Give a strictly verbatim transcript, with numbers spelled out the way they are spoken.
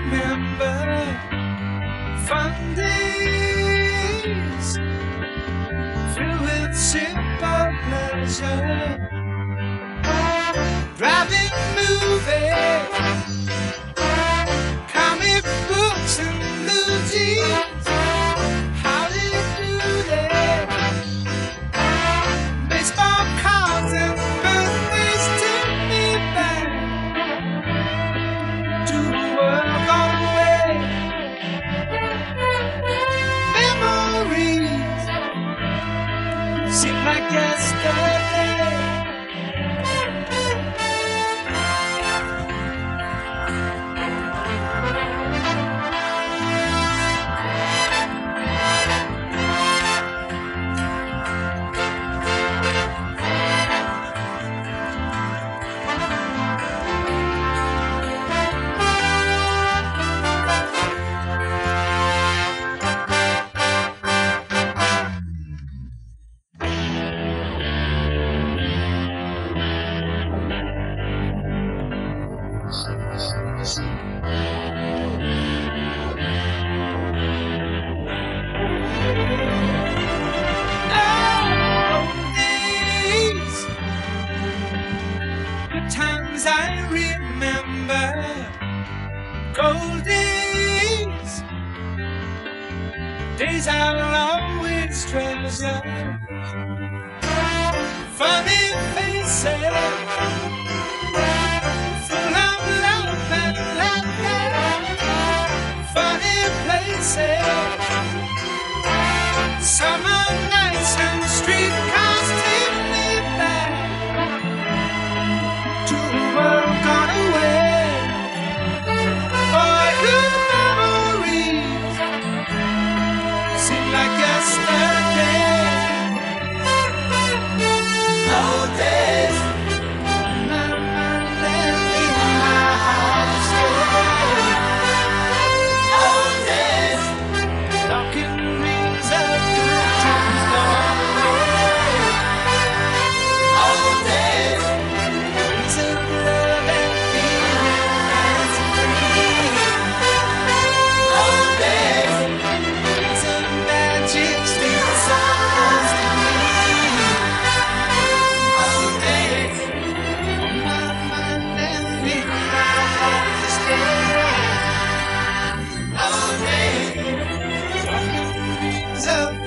remember fun days filled with simple pleasure, driving movies, comic books and blue jeans. How did you do that? Baseball cards and birthdays take me back to a world gone away. Memories seem like yesterday. Times I remember, gold days, days I'll always treasure. Funny faces, full of love and laughter. Funny places, summer nights and streetcars take me back to a world gone away. For good memories seem like yesterday. Old days, my mind and in my heart stay. Old days, talking rings of good times gone away. Old days, rings of love and feeling nice and free. Old days, rings of magic still songs to me. Old days, on my mind and in my heart to stay. Old days, talking rings of